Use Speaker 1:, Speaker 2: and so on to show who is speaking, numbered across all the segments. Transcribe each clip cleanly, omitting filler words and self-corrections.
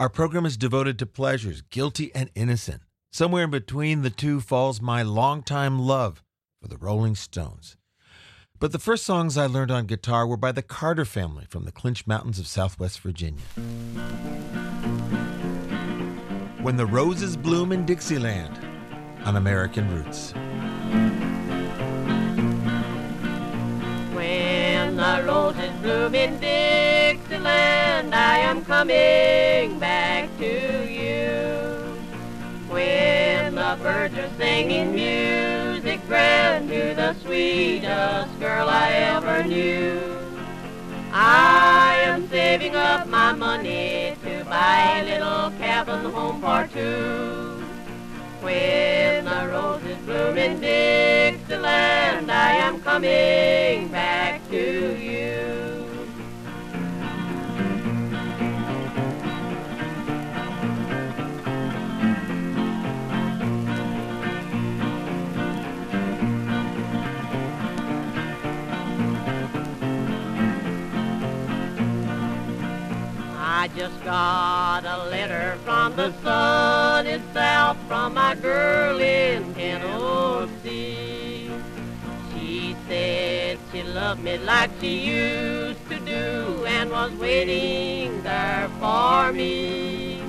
Speaker 1: Our program is devoted to pleasures, guilty and innocent. Somewhere in between the two falls my longtime love for the Rolling Stones. But the first songs I learned on guitar were by the Carter family from the Clinch Mountains of Southwest Virginia. When the Roses Bloom in Dixieland on American Roots.
Speaker 2: When the roses bloom in Dixieland, I am coming back to you. When the birds are singing music grand to the sweetest girl I ever knew, I am saving up my money to buy a little cabin home for two. When the roses bloom in Dixieland, I am coming back to you. I just got a letter from the sun itself, from my girl in Tennessee. She said she loved me like she used to do and was waiting there for me.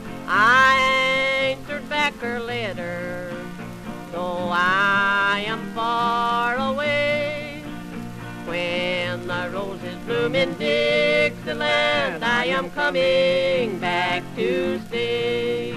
Speaker 2: I answered back her letter, though I am far away. When the roses bloom in Dixieland, I am coming back to stay.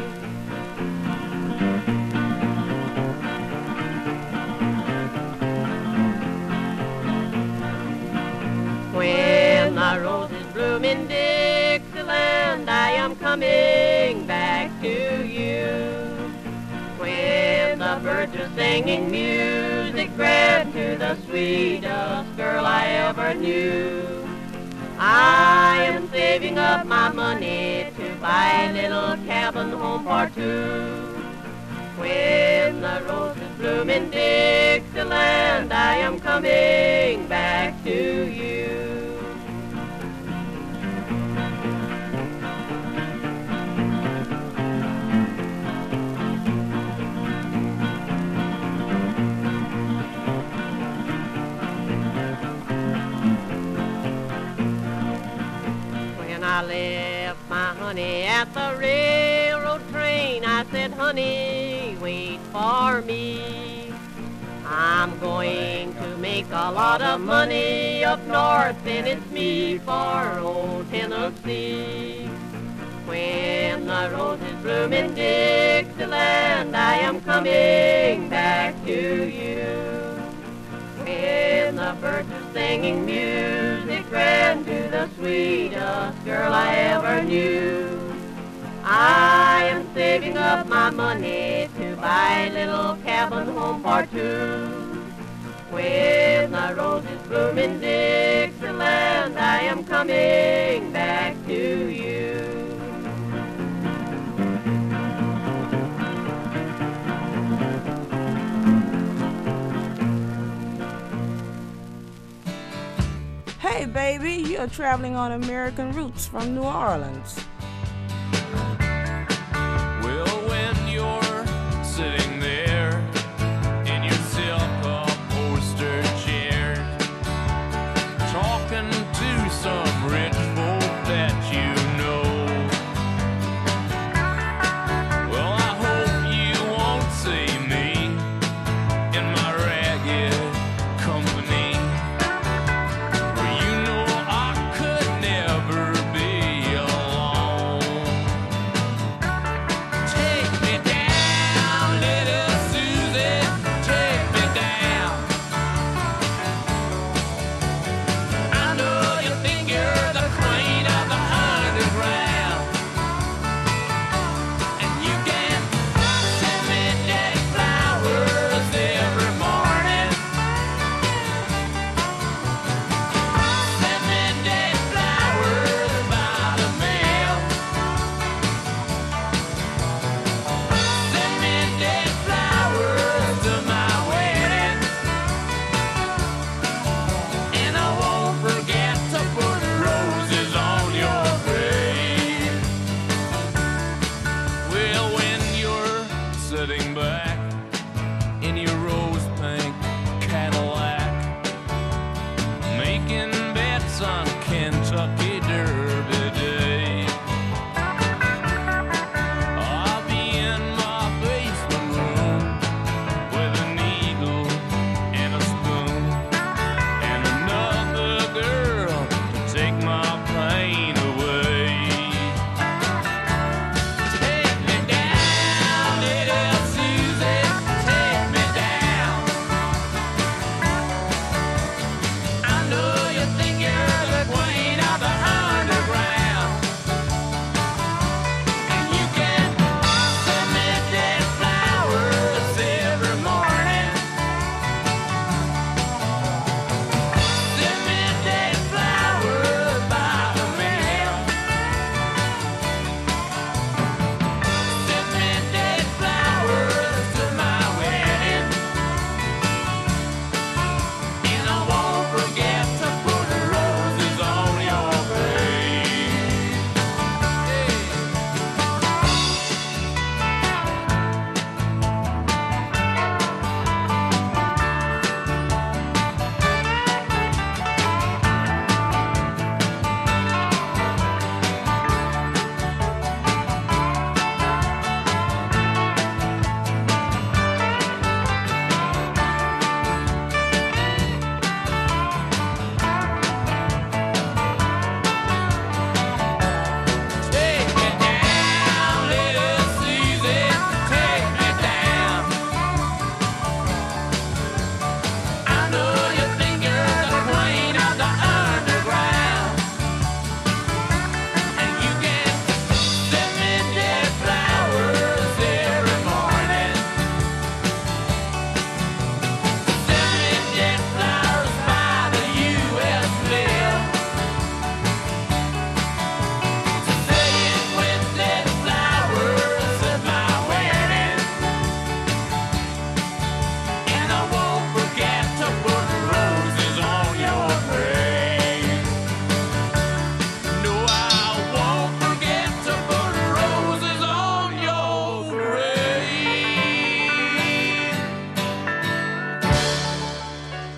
Speaker 2: When the roses bloom in Dixieland, I am coming back to you. When the birds are singing music grand to the sweetest girl I ever knew, I am saving up my money to buy a little cabin home for two. When the roses bloom in Dixieland, I am coming back to you. I left my honey at the railroad train. I said, honey, wait for me. I'm going to make a lot of money up north, and it's me for old Tennessee. When the roses bloom in Dixieland, I am coming back to you. When the birds are singing music grand to the sweetest girl I ever knew, I am saving up my money to buy a little cabin home for two. When the roses bloom in Dixieland, I am coming back to you.
Speaker 3: Hey baby, you're traveling on American Roots from New Orleans.
Speaker 4: Well, when you're sitting there in your silk-upholstered chair, talking to some rich folk that you know, well, I hope you won't see me in my ragged company. You know I could never be alone.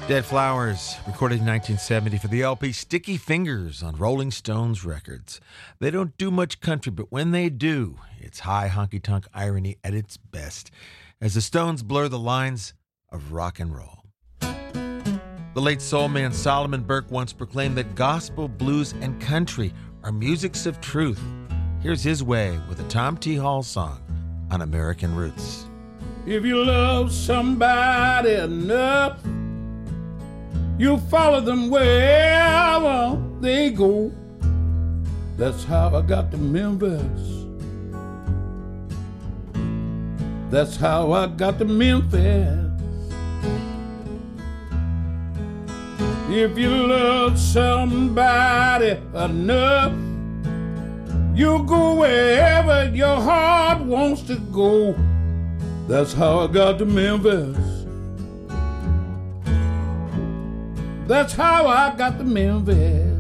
Speaker 1: Dead Flowers, recorded in 1970 for the LP Sticky Fingers on Rolling Stones Records. They don't do much country, but when they do, it's high honky-tonk irony at its best, as the Stones blur the lines of rock and roll. The late soul man Solomon Burke once proclaimed that gospel, blues, and country are musics of truth. Here's his way with a Tom T. Hall song on American Roots.
Speaker 5: If you love somebody enough, you follow them wherever they go. That's how I got to Memphis. That's how I got to Memphis. If you love somebody enough, you'll go wherever your heart wants to go. That's how I got to Memphis. That's how I got to Memphis.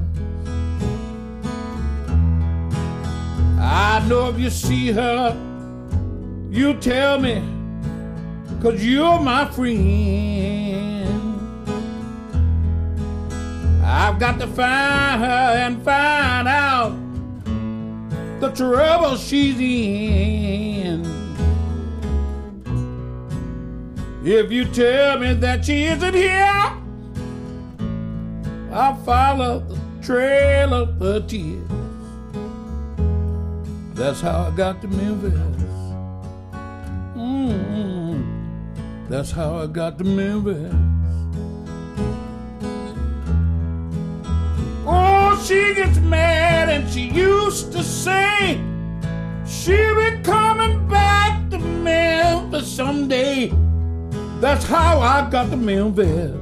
Speaker 5: I know if you see her, you tell me, 'cause you're my friend. I've got to find her and find out the trouble she's in. If you tell me that she isn't here, I'll follow the trail of her tears. That's how I got to Memphis. That's how I got to Memphis. Oh, she gets mad and she used to say she'll be coming back to Memphis someday. That's how I got to Memphis.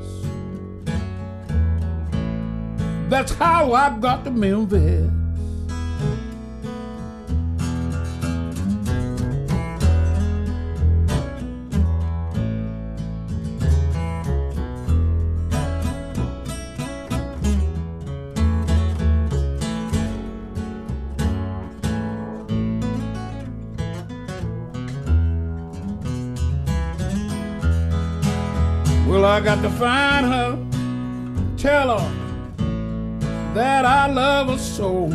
Speaker 5: That's how I got to Memphis. Well, I got to find her, tell her that I love her so.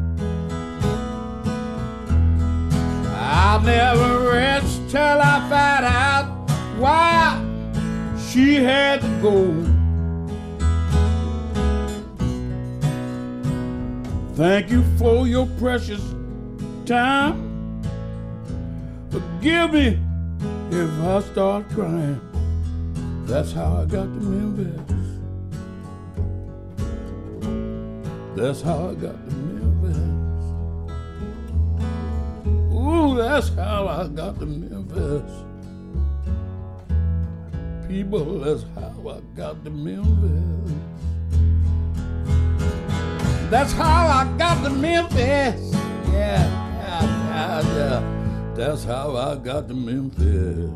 Speaker 5: I'll never rest till I find out why she had to go. Thank you for your precious time. Forgive me if I start crying. That's how I got to Memphis. That's how I got to Memphis. Ooh, that's how I got to Memphis. People, that's how I got to Memphis. That's how I got to Memphis. Yeah. That's how I got to Memphis.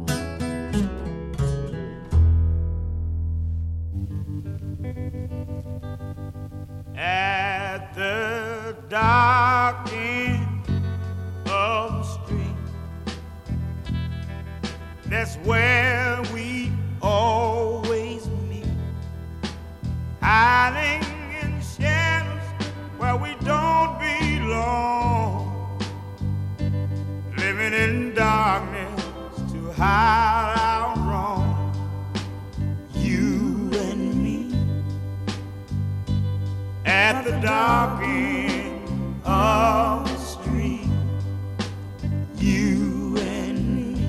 Speaker 4: At the dark end of the street, that's where we always meet, hiding in shadows where we don't belong, living in darkness to hide our wrong, you and me. At the dark end of the street, you and me.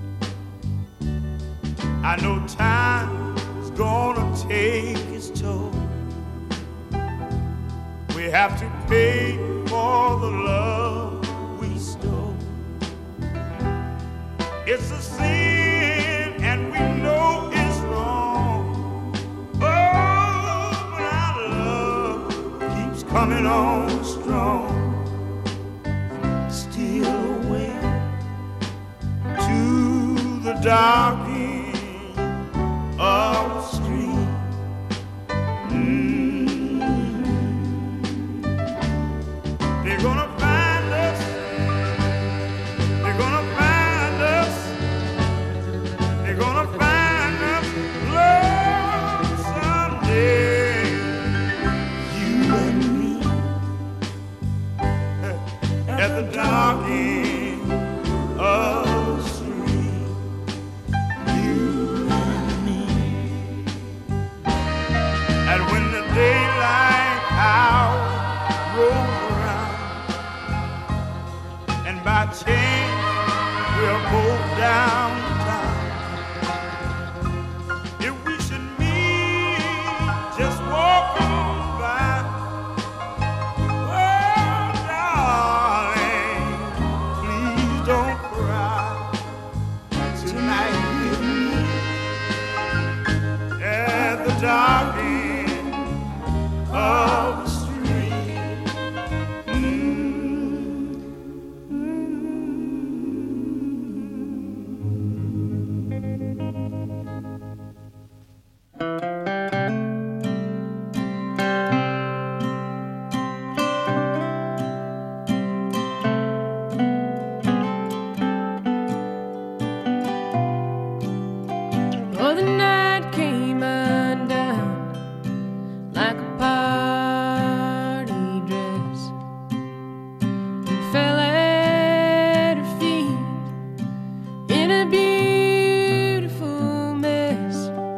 Speaker 4: I know time's gonna take its toll. We have to pay for the love we stole. It's a sin and we know it's wrong. Coming on strong, steal away to the dark end of the street. They're gonna find us. They're gonna find us. They're gonna find us. Lord, at the dark end of the street. You and me. And when the daylight hour rolls around, and by chance we're both downtown, if we should meet just walking by, oh darling, please don't cry tonight with me at the dark end of the street.
Speaker 6: Oh, the night came undone like a party dress and fell at her feet in a beautiful mess.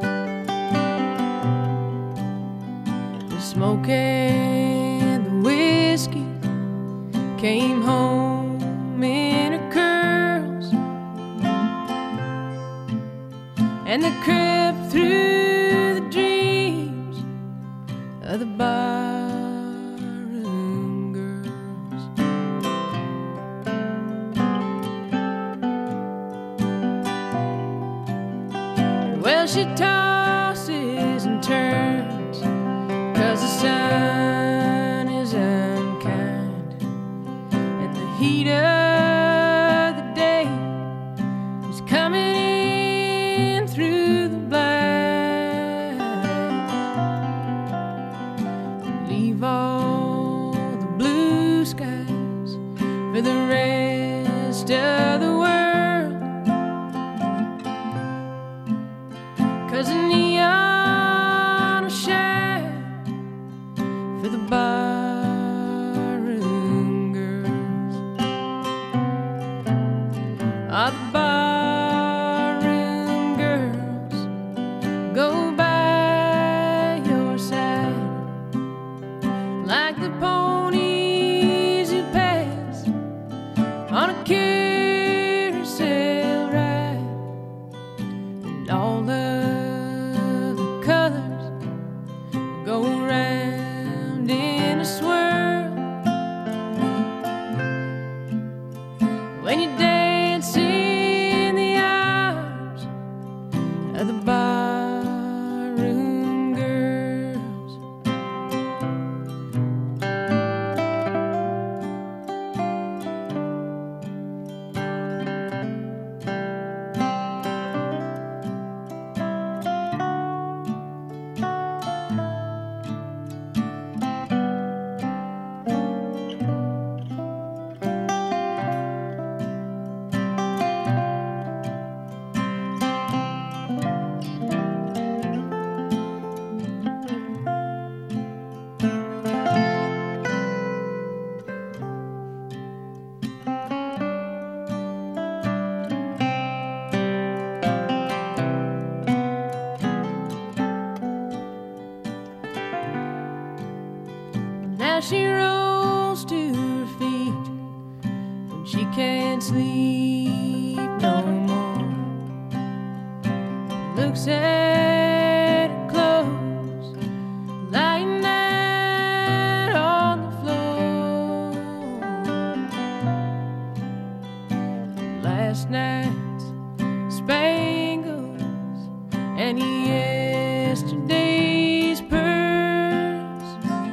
Speaker 6: The smoke and the whiskey came home in her curls, and they crept through the dreams of the barroom girls. Well, she tosses and turns 'cause the sun is unkind, and the heat of the day is coming in through the blinds. Leave all the blue skies for the rest of the world, 'cause the neon will shine for the barroom girls. Ah, the barroom girls go by your side like the ponies who pass on a carousel ride, and all of the colors go round in a swirl when you dance in the arms of the barroom girls. Now she rolls to her feet when she can't sleep no more. Looks at her clothes lying out on the floor. Last night's spangles and yesterday's pearls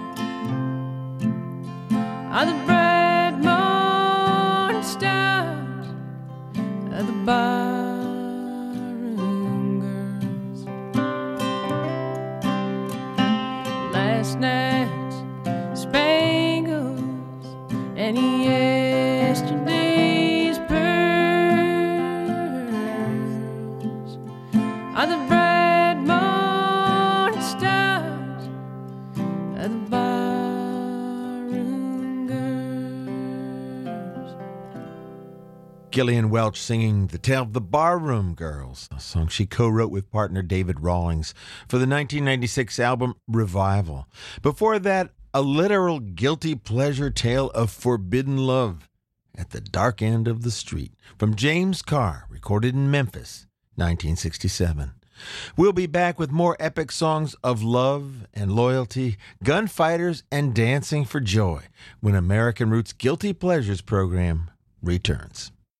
Speaker 6: are the bright morning stars of the barroom girls. Last night's spangles and yesterday's pearls are the bright morning stars of the barroom girls.
Speaker 1: Gillian Welch singing The Tale of the Barroom Girls, a song she co-wrote with partner David Rawlings for the 1996 album Revival. Before that, a literal guilty pleasure tale of forbidden love, At the Dark End of the Street, from James Carr, recorded in Memphis, 1967. We'll be back with more epic songs of love and loyalty, gunfighters, and dancing for joy when American Roots Guilty Pleasures program returns.